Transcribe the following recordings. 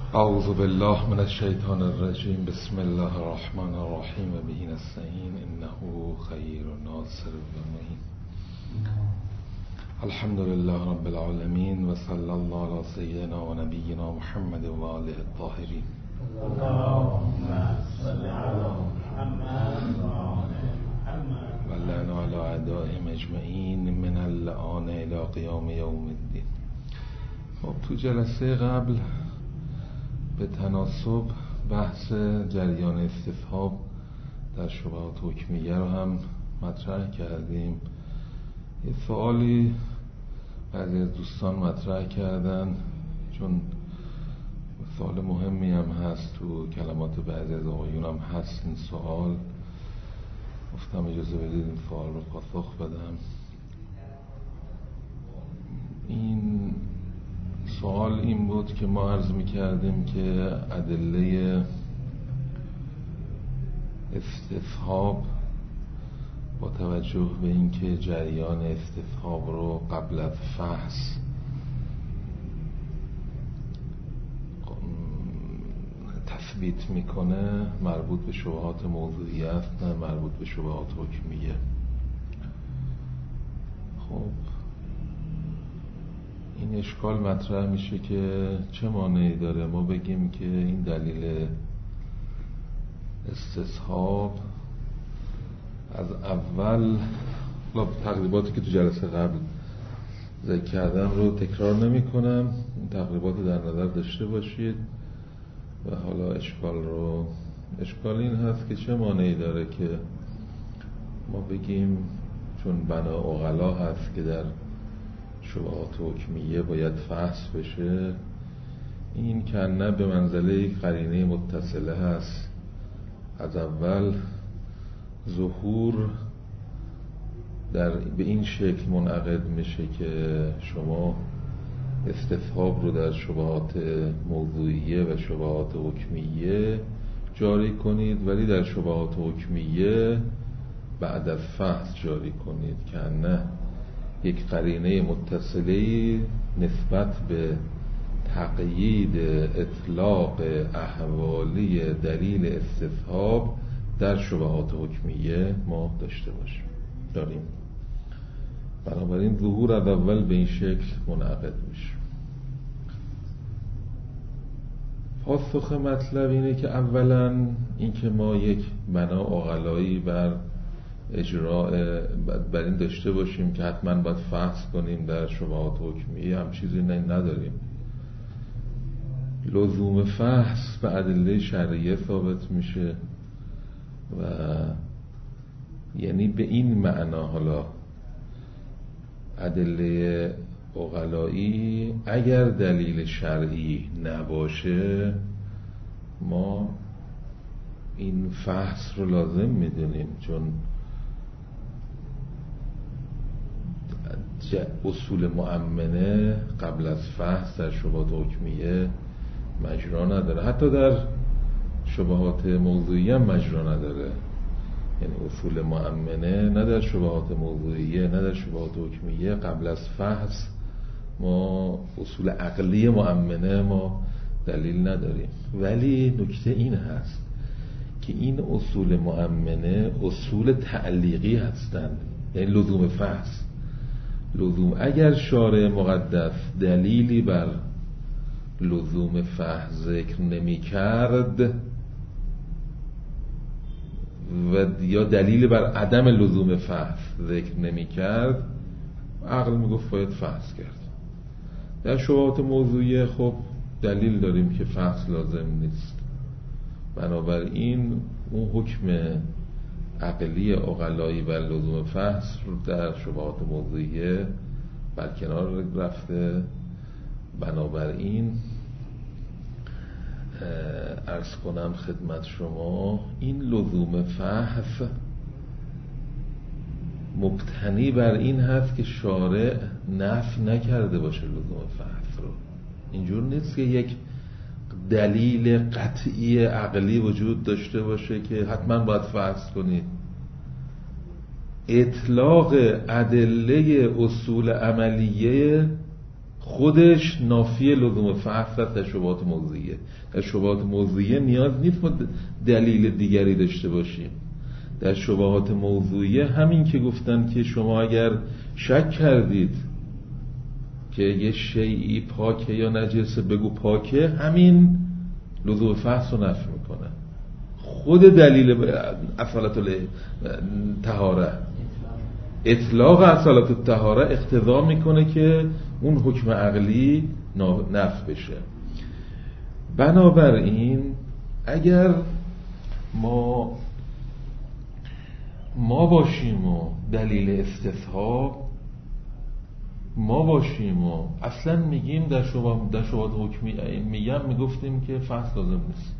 اعوذ بالله من الشیطان الرجیم. بسم الله الرحمن الرحیم و به نستعین انه خیر ناصر و معین. الحمد لله رب العالمین و صلی الله علی سیدنا و نبینا محمد و آله الطاهرین. اللهم صل علی محمد و لعن علی اعدائهم اجمعین من اللعان الی قیام یوم الدین. خب تو جلسه قبل به تناسب بحث جریان استصحاب در شبهات حکمیه رو هم مطرح کردیم. یه سوالی بعضی از دوستان مطرح کردن، چون سوال مهمی هم هست، تو کلمات بعضی از آقایون هم هست این سوال. گفتم اجازه بدید این سوال رو پاسخ بدم. این سوال این بود که ما عرض می‌کردیم که ادله استصحاب با توجه به اینکه جریان استصحاب رو قبل از فحص تثبیت میکنه، مربوط به شبهات موضوعی است نه مربوط به شبهات حکمیه. خب این اشکال مطرح میشه که چه مانعی داره ما بگیم که این دلیل استصحاب از اول، تقریباتی که تو جلسه قبل ذکر کردم رو تکرار نمی کنم، این تقریبات رو در نظر داشته باشید. و حالا اشکال این هست که چه مانعی داره که ما بگیم چون بنا عقلا هست که در شبهات حکمیه باید فحص بشه، این کنه به منزله قرینه متصله هست. از اول ظهور به این شکل منعقد میشه که شما استصحاب رو در شبهات موضوعیه و شبهات حکمیه جاری کنید، ولی در شبهات حکمیه بعد از فحص جاری کنید. کنه یک قرینه متصله نسبت به تقیید اطلاق احوالی دلیل استصحاب در شبهات حکمیه ما داریم. بنابراین ظهور از اول به این شکل منعقد میشه. پاسخ مطلب اینه که اولا اینکه ما یک بنا عقلایی بر این داشته باشیم که حتما باید فحص کنیم در شبهات حکمیه، هم چیزی نداریم. لزوم فحص به ادله شرعیه ثابت میشه و یعنی به این معنا حالا ادله عقلایی اگر دلیل شرعی نباشه ما این فحص رو لازم میدونیم، چون اصول مؤمنه قبل از فحص در شبهات حکمیه مجرا نداره، حتی در شبهات موضوعیه هم مجرا نداره. یعنی اصول مؤمنه نه در شبهات موضوعیه نه در شبهات حکمیه قبل از فحص ما اصول عقلی مؤمنه ما دلیل نداریم. ولی نکته این هست که این اصول مؤمنه اصول تعلیقی هستند، یعنی لزوم فحص اگر شارع مقدس دلیلی بر لزوم فحص ذکر نمی کرد و یا دلیلی بر عدم لزوم فحص ذکر نمی کرد، عقل می گفت باید فحص کرد. در شبهات موضوعیه خب دلیل داریم که فحص لازم نیست، بنابراین اون حکم عقلی عقلایی بر لزوم فحص رو در شبهات موضوعیه برکنار رفته. بنابراین عرض کنم خدمت شما این لزوم فحص مبتنی بر این هست که شارع نفی نکرده باشه لزوم فحص رو. اینجور نیست که یک دلیل قطعی عقلی وجود داشته باشه که حتما باید فحص کنید. اطلاق ادله اصول عملیه خودش نافی لزوم فحص است در شبهات موضوعیه. در شبهات موضوعیه نیاز نیست ما دلیل دیگری داشته باشیم. در شبهات موضوعیه همین که گفتن که شما اگر شک کردید که یه شیئی پاکه یا نجسه بگو پاکه، همین لزوم فحص رو نفی میکنه. خود دلیل اصالت الطهاره، اطلاق اصالت الطهاره اقتضا میکنه که اون حکم عقلی نفی بشه. بنابراین اگر ما باشیم و دلیل استصحاب ما باشیم و اصلا میگیم در شبهات حکمی میگفتیم که فحص لازم نیست.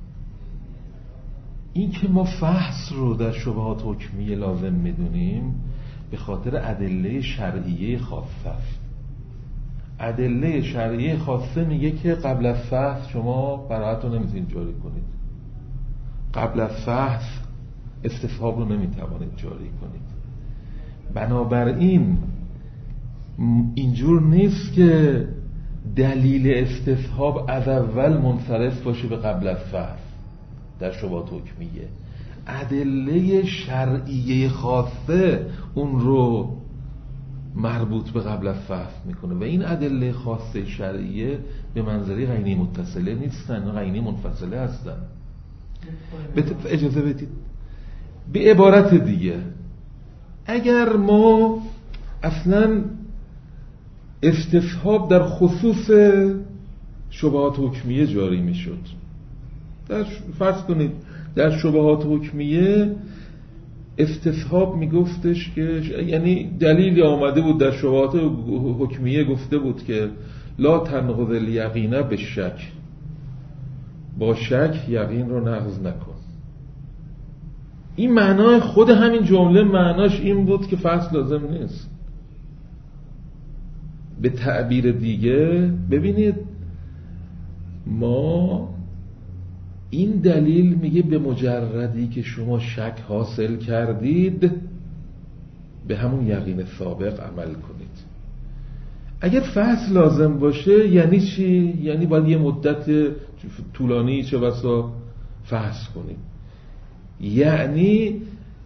این که ما فحص رو در شبهات حکمیه لازم میدونیم به خاطر ادله شرعیه خاصه است. ادله شرعیه خاصه میگه که قبل از فحص شما براءت رو نمیتونید جاری کنید، قبل از فحص استصحاب رو نمیتوانید جاری کنید. بنابراین اینجور نیست که دلیل استصحاب از اول منصرف باشه به قبل از فحص. در شبهات حکمیه ادله شرعیه خاصه اون رو مربوط به قبل از فحص میکنه و این ادله خاصه شرعیه به منزله قرینه متصله نیستن، قرینه منفصله هستن. اجازه بدید به عبارت دیگه، اگر ما اصلا استصحاب در خصوص شبهات حکمیه جاری میشد، فرض کنید در شبهات حکمیه استصحاب میگفتش که یعنی دلیلی آمده بود در شبهات حکمیه گفته بود که لا تنقض الیقین بالشک، با شک یقین رو نقض نکن. این معنای خود همین جمله معناش این بود که فحص لازم نیست. به تعبیر دیگه ببینید، ما این دلیل میگه به مجردی که شما شک حاصل کردید به همون یقین سابق عمل کنید. اگر فحص لازم باشه یعنی چی؟ یعنی باید یه مدت طولانی چه بسا فحص کنید، یعنی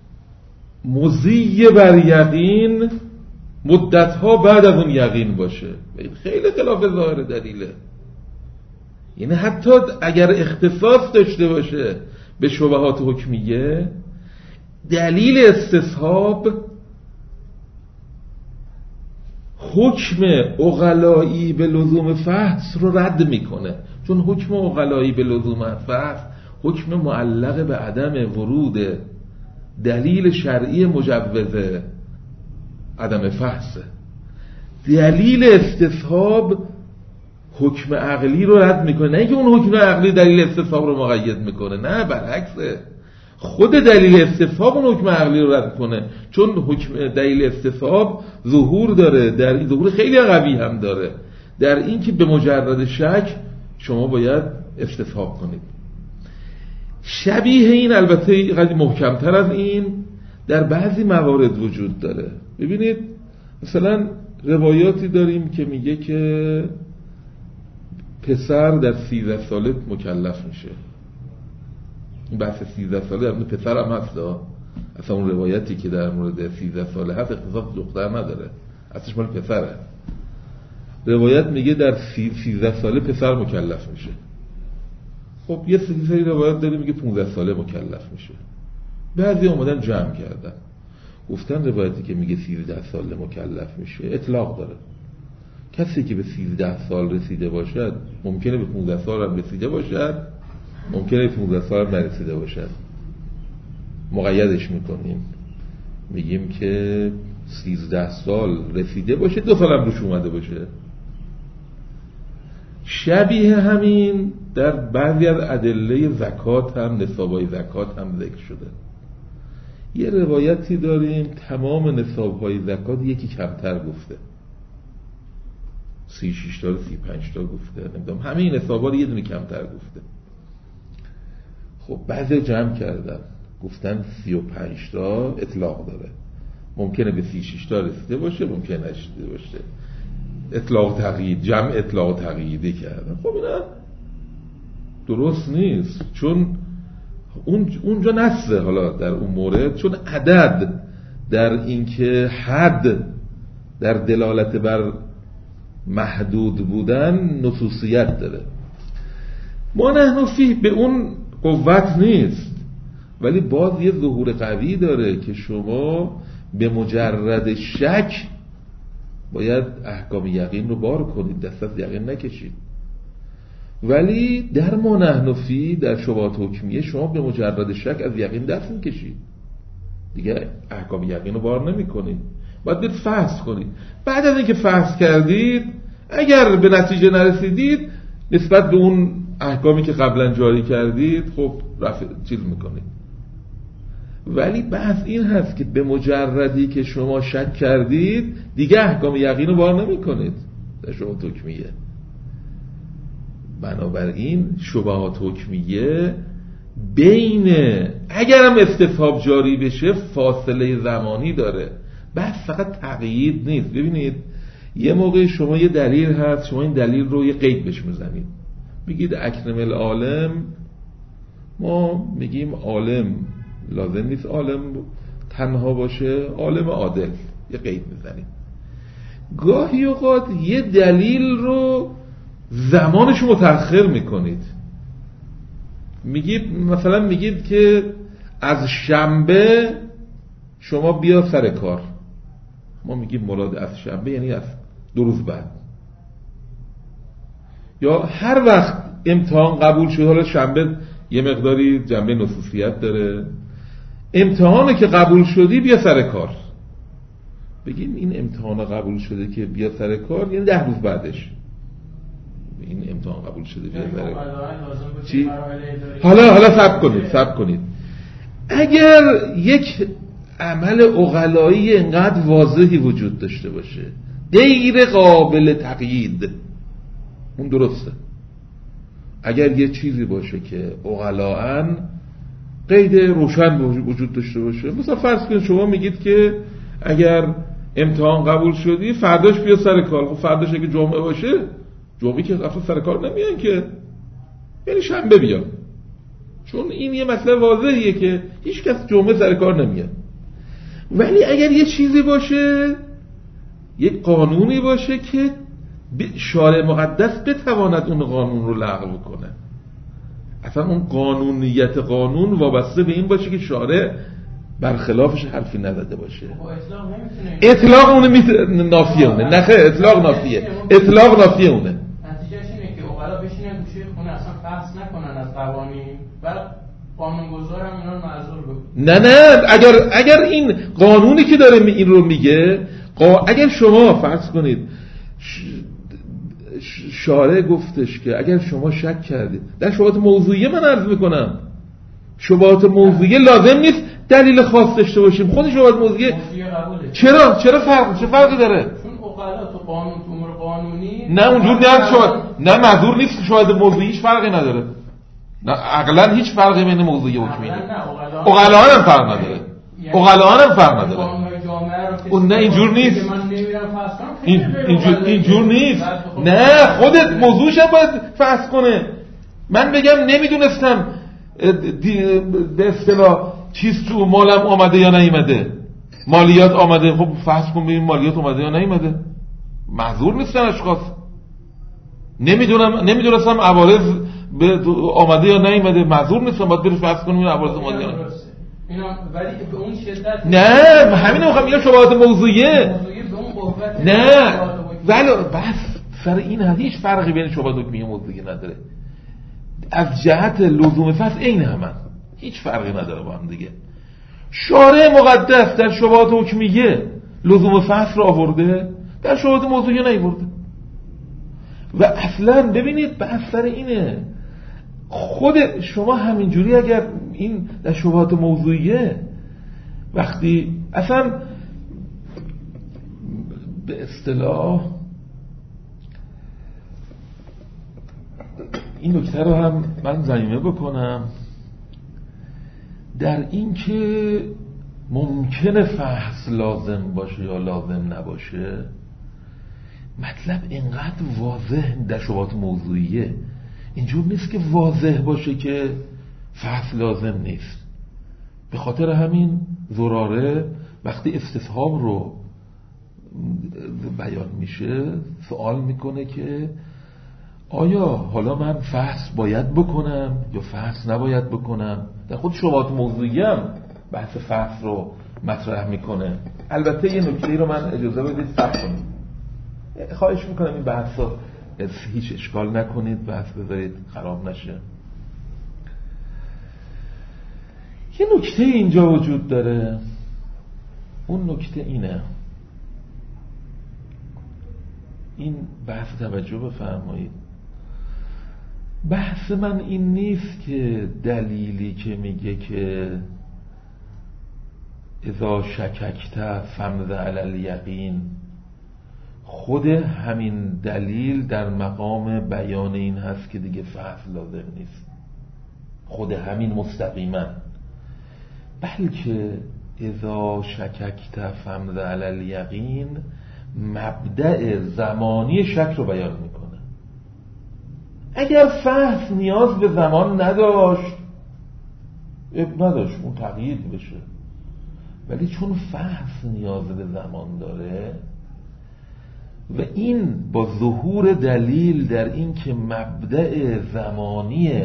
مضی بر یقین مدتها بعد از اون یقین باشه. خیلی خلاف ظاهر دلیله. یعنی حتی اگر اختصاص داشته باشه به شبهات حکمیه، دلیل استصحاب حکم عقلایی به لزوم فحص رو رد میکنه، چون حکم عقلایی به لزوم فحص حکم معلق به عدم ورود دلیل شرعی مجوز عدم فحصه. دلیل استصحاب حکم عقلی رو رد میکنه، نه اینکه اون حکم عقلی دلیل استصحاب رو مقید میکنه، نه برعکسه، خود دلیل استصحاب اون حکم عقلی رو رد کنه، چون حکم دلیل استصحاب ظهور داره، در ظهور خیلی قوی هم داره در این که به مجرد شک شما باید استصحاب کنید. شبیه این، البته قدری محکمتر از این، در بعضی موارد وجود داره. ببینید مثلا روایاتی داریم که میگه که پسر در 13 ساله مکلف میشه. این بحث 13 ساله در مورد پسر هم هست، اصلا اون روایتی که در مورد 13 ساله هست اختصاص دختر نداره، اصلش مال پسره. روایت میگه در 13 ساله پسر مکلف میشه. خب یه سری روایت داریم میگه 15 ساله مکلف میشه. بعضی اومدن جمع کردن گفتن روایتی که میگه 13 ساله مکلف میشه اطلاق داره. کسی که به 13 سال رسیده باشد ممکنه به 15 سال هم رسیده باشد، ممکنه به 15 سال هم نرسیده باشد. مقیدش میکنیم، میگیم که 13 سال رسیده باشه، 2 سال هم روش اومده باشه. شبیه همین در بعضی از ادله زکات هم، نصابای زکات هم ذکر شده. یه روایتی داریم تمام نصابهای زکات یکی کمتر گفته، 36 تا 35 تا گفته، نمیدونم همه این نصابا یه دونه کمتر گفته. خب بعضی جمع کردن گفتن 35 تا اطلاق داره، ممکنه به 36 تا رسیده باشه، ممکنه نرسیده باشه. اطلاق تقیید، جمع اطلاق تقییدی کردن. خب اینا درست نیست، چون اونجا نصه حالا در اون مورد، چون عدد در اینکه حد در دلالت بر محدود بودن نصوصیت داره. ما نحن فیه به اون قوت نیست، ولی باز یه ظهور قوی داره که شما به مجرد شک باید احکام یقین رو بار کنید، دست از یقین نکشید. ولی در ما نحن فیه، در شبهات حکمیه، شما به مجرد شک از یقین دست میکشید، دیگه احکام یقین رو بار نمی کنید، باید بید فحص کنید. بعد از اینکه فحص کردید اگر به نتیجه نرسیدید نسبت به اون احکامی که قبلا جاری کردید خب چیز میکنید. ولی بحث این هست که به مجردی که شما شک کردید دیگه احکام یقین رو بار نمی کنید در شبهات حکمیه. بنابراین شبهات حکمیه بین اگرم استصحاب جاری بشه فاصله زمانی داره، بحث فقط تقیید نیست. ببینید یه موقع شما یه دلیل هست، شما این دلیل رو یه قید بهش میزنید، میگید اکرم العالم، ما میگیم عالم لازم نیست عالم تنها باشه، عالم عادل، یه قید میزنید. گاهی اوقات یه دلیل رو زمانش متأخر میکنید، میگید مثلا میگید که از شنبه شما بیا سر کار، ما میگیم مراد از شنبه یعنی از 2 روز بعد، یا هر وقت امتحان قبول شد. حالا شنبه یه مقداری جنبه نصوصیت داره، امتحانه که قبول شدی بیا سر کار، بگیم این امتحان قبول شده که بیا سر کار یعنی 10 روز بعدش این امتحان قبول شده بیا سر کار. چی؟ حالا صبر کنید. اگر یک عمل عقلایی انقدر واضحی وجود داشته باشه غیر قابل تقیید، اون درسته. اگر یه چیزی باشه که عقلاً قید روشن وجود داشته باشه، مثلا فرض کنید شما میگید که اگر امتحان قبول شدی فرداش بیا سر کار. خب فرداش اگه جمعه باشه، جمعه که اصلا سر کار نمیان که، یعنی شنبه بیا، چون این یه مسئله واضحیه که هیچ کس جمعه سر کار نمیاد. ولی اگر یه چیزی باشه، یک قانونی باشه که شارع مقدس بتواند اون قانون رو لغو کنه، اصلا اون قانونیت قانون وابسته به این باشه که شارع برخلافش حرفی نزده باشه. اطلاق اونه نافیه اونه، نخه اطلاق نافیه، اطلاق نافیه اونه. نتیجهش اینه که اوغلا بشینن گوشه خونه اصلا بحث نکنن از قوانین، بعد قانونگذار هم اینا رو معذور بکنه. نه اگر این قانونی که داره این رو میگه، اگر شما فرض کنید شارع گفتش که اگر شما شک کردید در شبهات موضوعیه، من عرض میکنم شبهات موضوعیه لازم نیست دلیل خاص داشته باشیم، خود شبهات موضوعیه چرا فرقی داره؟ چون عقلا تو قانون تو امور قانونی نه اونجور نیست شبهات، نه معذور نیست، شبهات موضوعی هیچ فرقی نداره، نه عقلا هیچ فرقی بین موضوعی و حکمی عقلا هم فرق نداره، عقلا هم فرق نداره. اون نه اینجور نیست، اینجور نیست. نه خودت موضوعش هم باید فحص کنه. من بگم نمیدونستم به اصطلاح چیز تو مالم آمده یا نیامده، مالیات آمده، خب فحص کن ببین مالیات آمده یا نیامده. معذور نیستن اشخاص. نمیدونستم عوارض آمده یا نیامده، معذور نیستم، باید بری فحص کنیم این عوارض آمده یا نیامده. ولی به اون شدت نه همین رو میگم شبهات موضوعیه. نه ولی بس سر این هیچ فرقی بین شبهات حکمیه و موضوعیه نداره، از جهت لزوم فصل عین همن، هیچ فرقی نداره با هم دیگه. شارع مقدس در شبهات حکمیه لزوم فصل رو آورده، در شبهات موضوعیه نیورده. و اصلا ببینید بحث سر اینه، خود شما همینجوری اگر این در شبهات موضوعیه وقتی اصلا به اصطلاح این نکته رو هم من ضمیمه بکنم در این که ممکنه فحص لازم باشه یا لازم نباشه، مطلب اینقدر واضح در شبهات موضوعیه، اینجور نیست که واضح باشه که فصل لازم نیست. به خاطر همین زراره وقتی استصحاب رو بیان میشه سوال میکنه که آیا حالا من فحص باید بکنم یا فحص نباید بکنم؟ در خود شبهات موضوعی هم بحث فحص رو مطرح میکنه. البته یه نکته رو من اجازه بدید فحص کنم، خواهش میکنم این بحث رو هیچ اشکال نکنید، بحث بذارید خراب نشه. یه نکته اینجا وجود داره، اون نکته اینه، این بحث توجه بفرمایید. بحث من این نیست که دلیلی که میگه که اذا شککت فمذ علی الیقین، خود همین دلیل در مقام بیان این هست که دیگه فحص لازم نیست، خود همین مستقیما، بلکه اذا شککت فمذ علی الیقین مبدأ زمانی شک رو بیان میکنه. اگر فحص نیاز به زمان نداشت اون تقیید بشه، ولی چون فحص نیاز به زمان داره و این با ظهور دلیل در این که مبدأ زمانی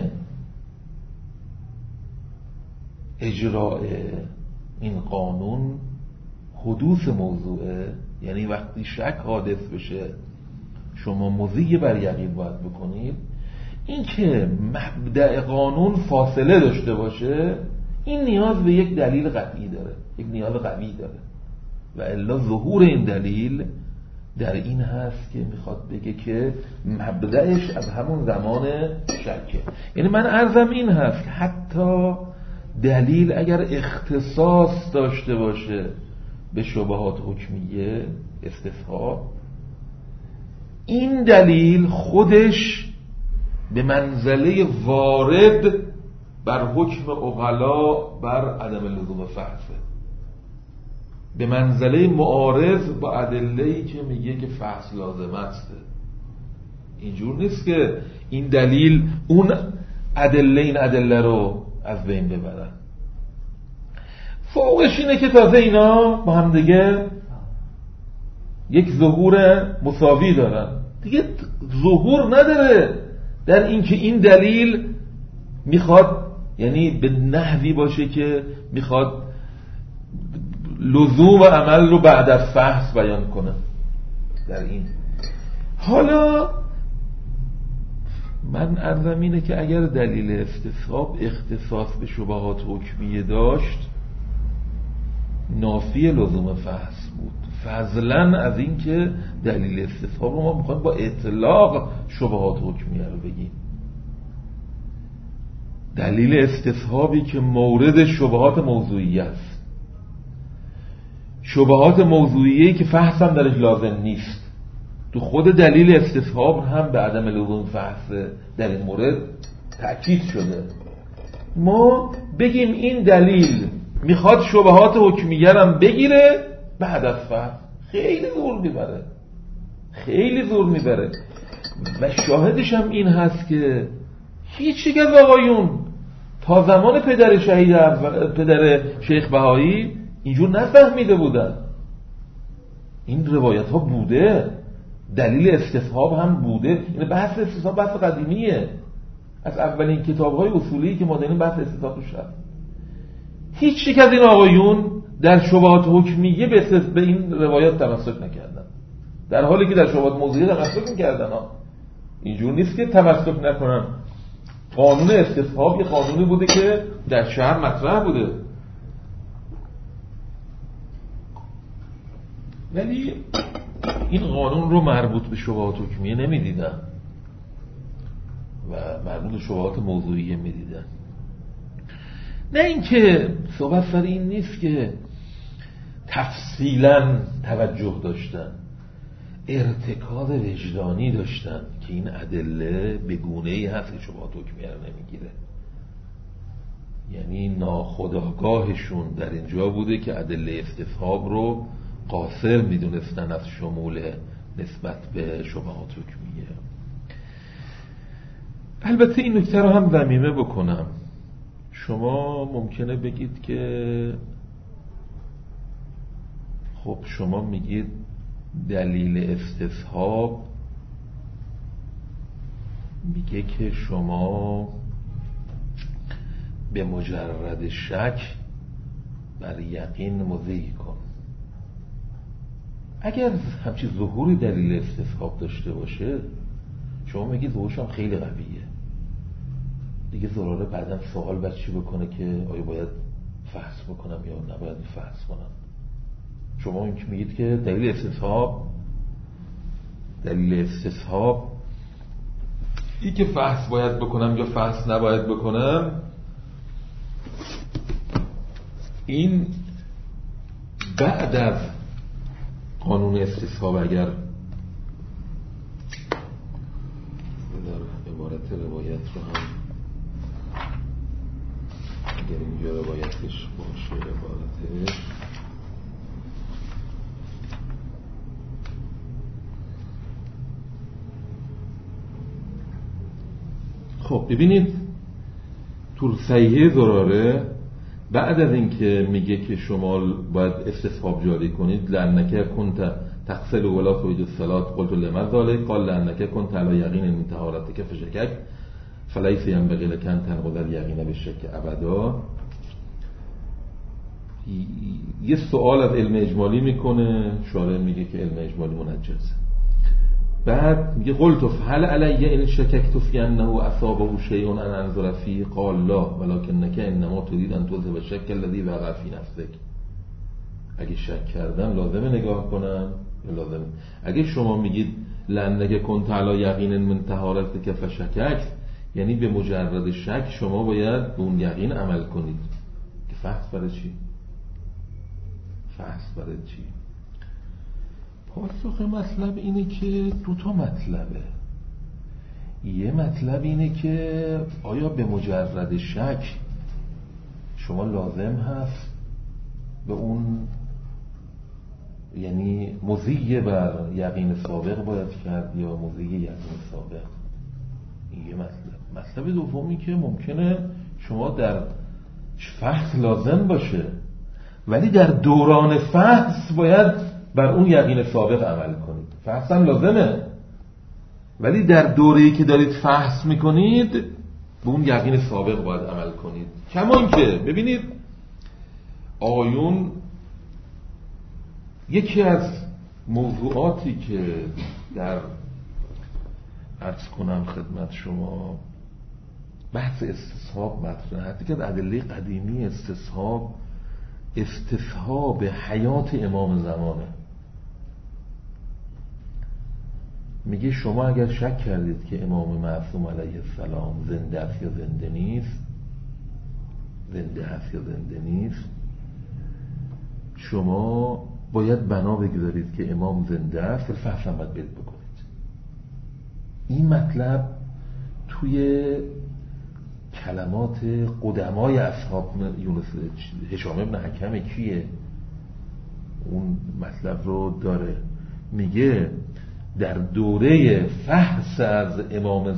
اجراء این قانون حدوث موضوعه، یعنی وقتی شک حادث بشه شما مضی بر یقین باید بکنید، این که مبدأ قانون فاصله داشته باشه این نیاز به یک دلیل قطعی داره، یک نیاز قوی داره، و الا ظهور این دلیل در این هست که میخواد بگه که مبدأش از همون زمان شکه. یعنی من عرضم این هست که حتی دلیل اگر اختصاص داشته باشه به شبهات حکمیه استصحاب، این دلیل خودش به منزله وارد بر حکم عقلا بر عدم لزوم فحصه، به منزله معارض با ادله‌ای که میگه که فحص لازم است. اینجور نیست که این دلیل اون ادله این ادله رو از بین ببرن. فوقش اینه که تازه اینا با هم دیگه یک ظهور مساوی دارن، دیگه ظهور نداره در این که این دلیل میخواد یعنی به نحوی باشه که میخواد لزوم و عمل رو بعد از فحص بیان کنه. در این حالا من عرضم اینه که اگر دلیل استصحاب اختصاص به شبهات حکمیه داشت نافی لزوم فحص بود، فضلا از این که دلیل استصحاب رو ما میخوایم با اطلاق شبهات حکمیه رو بگیم. دلیل استصحابی که مورد شبهات موضوعیه است، شبهات موضوعیه که فحص هم درش لازم نیست، تو خود دلیل استصحاب هم به عدم لزوم فحص در این مورد تأکید شده. ما بگیم این دلیل میخواد شبهات حکمیه هم بگیره بعد از فحص، خیلی زور میبره و شاهدش هم این هست که هیچ یک از آقایون تا زمان پدر شیخ بهایی اینجور نفهمیده بودن. این روایت ها بوده، دلیل استصحاب هم بوده. این بحث استصحاب بحث قدیمیه، از اولین کتاب های اصولی که ما داریم بحث استصحاب روش هست. هیچ یک از این آقایون در شبهات حکمیه به این روایات تمسک نکردن، در حالی که در شبهات موضوعیه تمسک میکردن. اینجور نیست که تمسک نکنن. قانون استصحاب یه قانونی بوده که در شهر مطرح بوده، ولی این قانون رو مربوط به شبهات حکمیه نمیدیدن و مربوط به شبهات موضوعیه میدیدن. نه اینکه صحبت سر این نیست که تفصیلا توجه داشتن، ارتکاز وجدانی داشتن که این ادله به گونه‌ای هست که شبهات حکمیه رو نمیگیره. یعنی ناخودآگاهشون در اینجا بوده که ادله استصحاب رو قاصر میدونستن از شمول نسبت به شبهات حکمیه. البته این نکته رو هم ضمیمه بکنم، شما ممکنه بگید که خب شما میگید دلیل استصحاب میگه که شما به مجرد شک بر یقین مضی کن. اگر همچی ظهوری دلیل استصحاب داشته باشه، شما میگید ظهورش هم خیلی قویه دیگه، ضراره بعدم سوال بر چی بکنه که آیا باید فحص بکنم یا نباید فحص کنم. شما میگید که دلیل استصحاب این که فحص باید بکنم یا فحص نباید بکنم، این بعد از قانون استصحاب اگر در عبارت روایت رو هم اگر اینجا روایتش باشه، عبارتش خب ببینید تو صحیحه زراره بعد از اینکه میگه که شما باید استصحاب جاری کنید، لعنک کنت تغسل ولا تريد الصلاه قلت لما ذلك قال لعنک کنت على یقین من طهارتک فشکک فلیس ينبغي لك ان تنقض اليقین بالشک ابدا. یه سوال از علم اجمالی میکنه، شارح میگه که علم اجمالی منجزه. بعد میگه قلت هل علی ان شککت فی انه اصابه شیء ان انظر فیه قال لا ولکنک انما تريد ان تذهب الشک الذی وقع فی نفسک. اگه شک کردم لازمه نگاه کنم یا لازمه؟ اگه شما میگید لانک کنت علی یقین من طهارتک فشککت، یعنی به مجرد شک شما باید به اون یقین عمل کنید. که فحص برای چی؟ پاسخ مطلب اینه که دوتا مطلبه. یه مطلب اینه که آیا به مجرد شک شما لازم هست به اون، یعنی مضی بر یقین سابق باید کرد یا مضی یقین سابق؟ این یه مطلب دومی که ممکنه شما در فحص لازم باشه ولی در دوران فحص باید بر اون یقین سابق عمل کنید. فحص هم لازمه ولی در دوره‌ای که دارید فحص میکنید به اون یقین سابق باید عمل کنید. کمان که ببینید آیون یکی از موضوعاتی که در عرض کنم خدمت شما بحث استصحاب مطرحه، دیگه ادله قدیمی استصحاب حیات امام زمانه. میگه شما اگر شک کردید که امام معصوم علیه السلام زنده است یا زنده نیست، شما باید بنا بگذارید که امام زنده است، فحص هم باید برید بکنید. این مطلب توی کلمات قدمای اصحاب یونس هشام ابن حکم کیه اون مطلب رو داره. میگه در دوره فحص از امام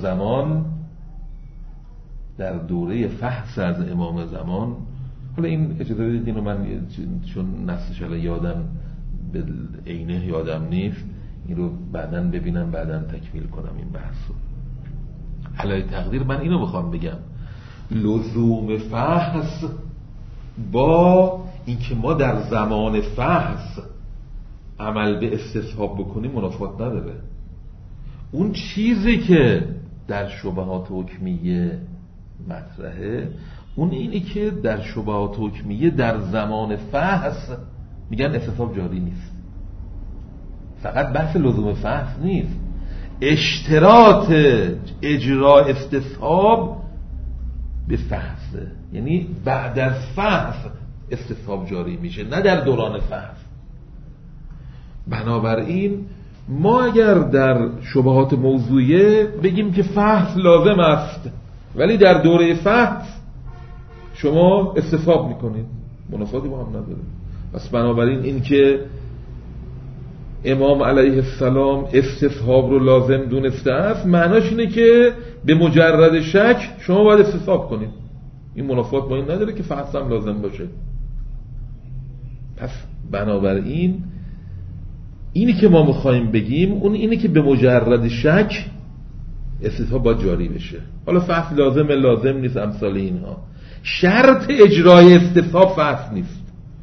زمان، حالا این اجازه بدید اینو من چون نصش الان یادم به عینه یادم نیست، این رو بعداً ببینم بعداً تکمیل کنم این بحث رو. علای تقدیر من اینو بخوام بگم، لزوم فحص با اینکه ما در زمان فحص عمل به استصحاب بکنیم منافات نداره. اون چیزی که در شبهات حکمیه مطرحه اون اینه که در شبهات حکمیه در زمان فحص میگن استصحاب جاری نیست. فقط بحث لزوم فحص نیست، اشتراط اجرا استصحاب به فحصه، یعنی بعد از فحص استصحاب جاری میشه نه در دوران فحص. بنابراین ما اگر در شبهات موضوعیه بگیم که فحص لازم است ولی در دوره فحص شما استصحاب میکنید، منافاتی با هم نداره. پس بنابراین این که امام علیه السلام استصحاب رو لازم دونسته است، معناش اینه که به مجرد شک شما باید استصحاب کنید. این منافات با این نداره که فحص هم لازم باشه. پس بنابراین اینی که ما میخوایم بگیم اون اینه که به مجرد شک استصحاب باید جاری بشه. حالا فحص لازم نیست، امثال اینها. شرط اجرای استصحاب فحص نیست.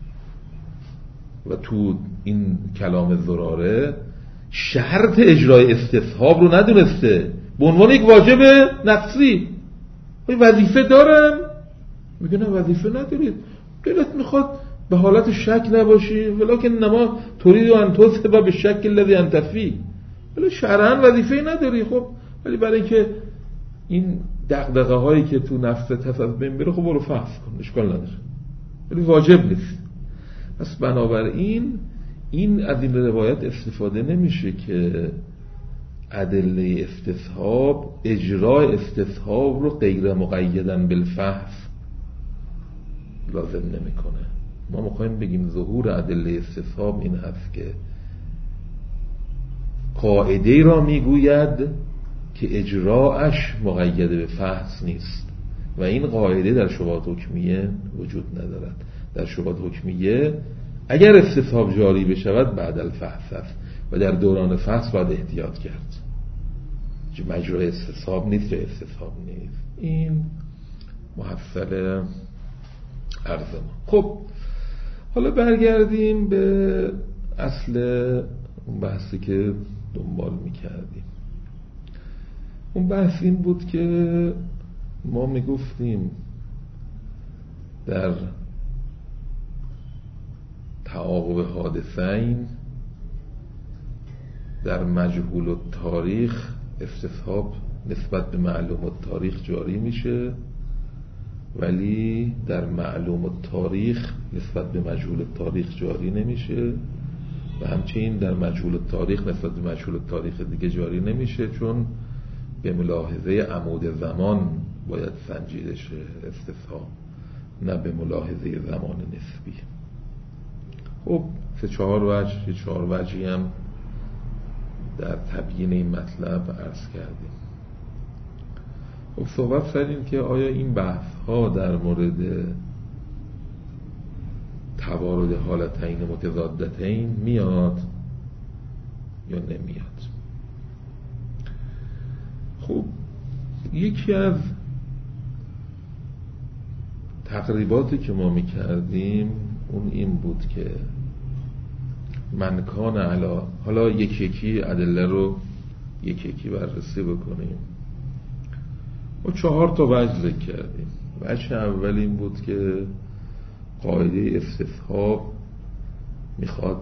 و تو این کلام زراره شرط اجرای استصحاب رو ندونسته به عنوان یک واجب نفسی. وظیفه دارم، میگه نه وظیفه ندارید، دلت میخواد به حالت شک نباشی، ولکن نما ترید ان تصحب به شک الذی انت فی، ولی شرعاً وظیفه نداری. خب ولی برای اینکه این دغدغه هایی که تو نفست هست از بین بره، خب برو فحص کن، اشکال نداره، ولی واجب نیست. پس بنابراین این از این روایت استفاده نمیشه که ادله استصحاب اجرای استصحاب رو غیر مقیدن بالفحص لازم نمیکنه. ما میخوایم بگیم ظهور ادله استصحاب این هست که قاعده را میگوید که اجراعش مقید به فحص نیست و این قاعده در شبهات حکمیه وجود ندارد. در شبهات حکمیه اگر استصحاب جاری بشود بعد الفحص است و در دوران فحص باید احتیاط کرد. مجرای استصحاب نیست، جای استصحاب نیست. این محصل عرض ما. خب حالا برگردیم به اصل اون بحثی که دنبال میکردیم. اون بحث این بود که ما میگفتیم در تعاقب حادثین در مجهول التاریخ استصحاب نسبت به معلوم التاریخ جاری میشه، ولی در معلوم التاریخ نسبت به مجهول التاریخ جاری نمیشه و همچنین در مجهول التاریخ نسبت به مجهول التاریخ دیگه جاری نمیشه، چون به ملاحظه عمود زمان باید سنجیده شه استصحاب، نه به ملاحظه زمان نسبی. خب چهار وجهی هم در تبیین این مطلب عرض کردیم. خب صحبت کردیم که آیا این بحث ها در مورد توارد حالتین متضادتین میاد یا نمیاد. خب یکی از تقریباتی که ما میکردیم اون این بود که من کان علا، حالا یکی ادله رو یکی بررسی بکنیم. ما 4 وجه ذکر کردیم. وجه اول این بود که قاعده استصحاب میخواد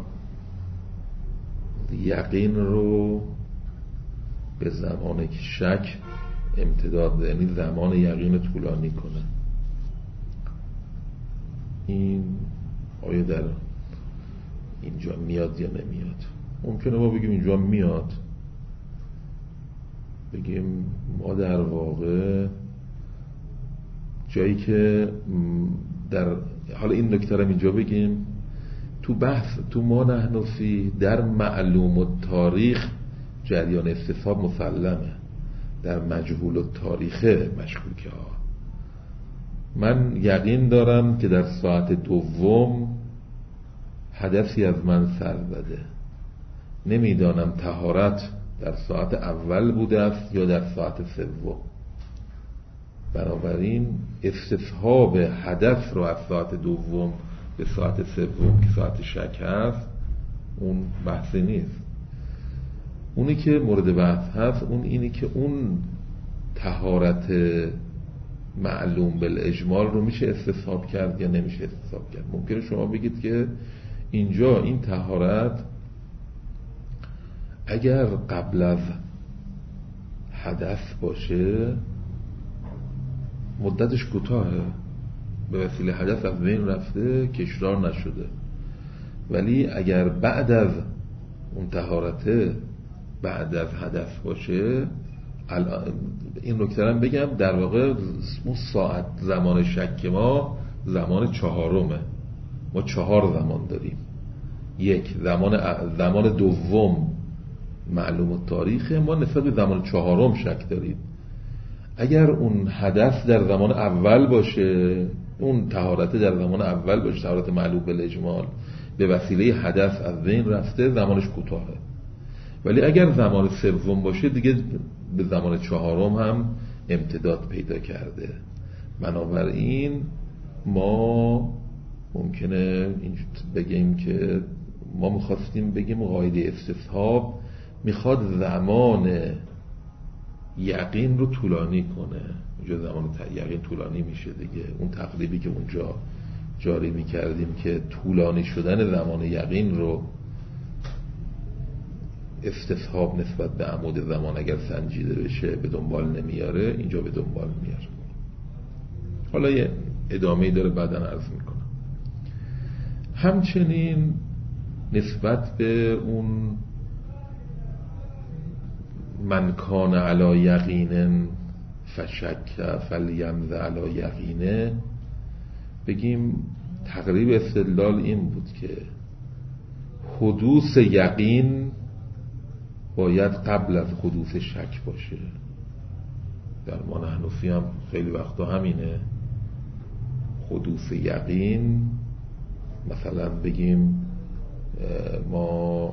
یقین رو به زمان که شک امتداد بده، یعنی زمان یقین طولانی کنه. این آیا در اینجا میاد یا نمیاد؟ ممکنه ما بگیم اینجا میاد، بگیم ما در واقع جایی که در حالا این نکته رو اینجا بگیم تو بحث تو ما نحن فی در معلوم التاریخ جریان استصحاب مسلمه، در مجهول التاریخ مشکوکه ها. من یقین دارم که در ساعت دوم حدثی از من سر زده، نمیدانم طهارت در ساعت اول بوده است یا در ساعت سوم. بنابراین استصحاب حدث رو از ساعت دوم به ساعت سوم که ساعت شک هست اون بحثی نیست. اونی که مورد بحث هست اون اینی که اون طهارت معلوم بالاجمال رو میشه استصحاب کرد یا نمیشه استصحاب کرد. ممکنه شما بگید که اینجا این طهارت اگر قبل از حدث باشه مدتش کوتاهه، به وسیله حدث از بین رفته کشدار نشده، ولی اگر بعد از اون طهارت بعد از حدث باشه، این نکته رو بگم در واقع اون ساعت زمان شک ما زمان 4، ما 4 زمان داریم. یک زمان دوم معلوم التاریخه، ما نسبت به زمان چهارم شک داریم. اگر اون حدث در زمان اول باشه، اون طهارت در زمان اول باشه، طهارت معلوم بالاجمال به وسیله حدث از بین رفته، زمانش کوتاهه. ولی اگر زمان سوم باشه دیگه به زمان چهارم هم امتداد پیدا کرده. بنابراین ما ممکنه بگیم که ما میخواستیم بگیم قاعده استصحاب میخواد زمان یقین رو طولانی کنه. اونجا زمان یقین طولانی میشه دیگه. اون تقریبی که اونجا جاری میکردیم که طولانی شدن زمان یقین رو استصحاب نسبت به عمود زمان اگر سنجیده بشه به دنبال نمیاره، اینجا به دنبال میاره. حالا یه ادامه‌ای داره بعداً عرض میکنم. همچنین نسبت به اون من کان علی یقین فشک فلیمض علی یقینه، بگیم تقریب استدلال این بود که حدوث یقین باید قبل از حدوث شک باشه. در ما حنفی هم خیلی وقتا همینه. حدوث یقین مثلا بگیم ما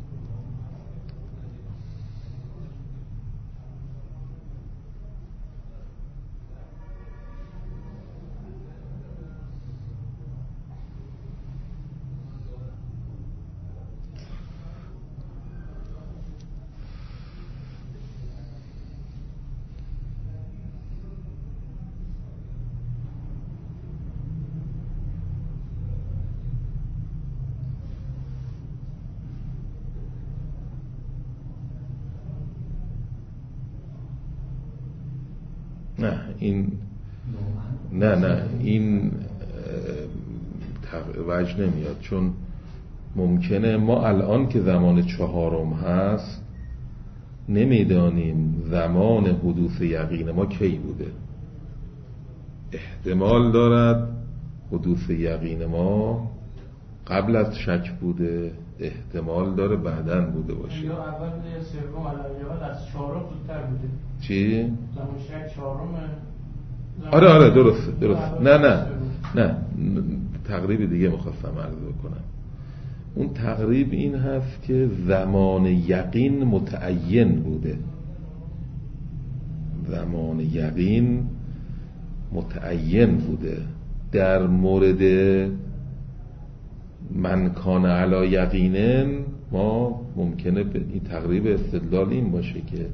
نه این وجه نمیاد، چون ممکنه ما الان که زمان چهارم هست نمیدانیم زمان حدوث یقین ما کی بوده. احتمال دارد حدوث یقین ما قبل از شک بوده، احتمال داره بعداً بوده باشه. یا اول یا سوم علاوه از چهارم زودتر بوده. چی؟ زمان شک چهارمه. آره درست. نه تقریب دیگه میخواستم عرض بکنم. اون تقریب این هست که زمان یقین متعین بوده. زمان یقین متعین بوده. در مورد من کان علی یقینن ما ممکنه به این تقریب استدلال این باشه که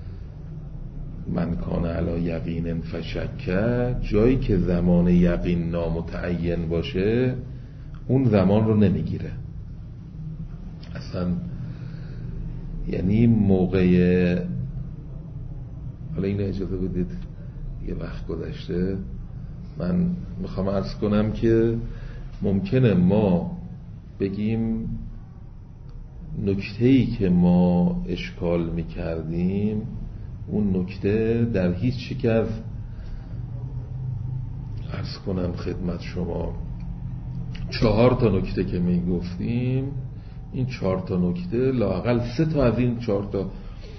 من کان علی یقین فشکه، جایی که زمان یقین نامتعین باشه اون زمان رو نمیگیره اصلا. یعنی موقع، حالا این اجازه بدید یه وقت گذشته من میخوام عرض کنم که ممکنه ما بگیم نکته‌ای که ما اشکال میکردیم اون نکته در هیچ یک از عرض کنم خدمت شما 4 تا نکته که میگفتیم، این 4 تا نکته لااقل 3 تا از این 4 تا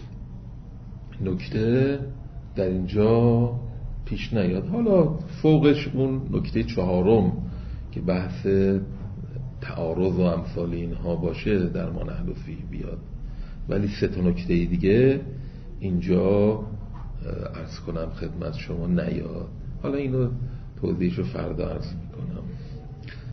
نکته در اینجا پیش نیاد. حالا فوقش اون نکته 4م که بحث تعارض و امثال اینها باشه در ما نحلفی بیاد، ولی 3 تا نکته دیگه اینجا عرض کنم خدمت شما نیاد. حالا اینو توضیحشو فردا عرض میکنم.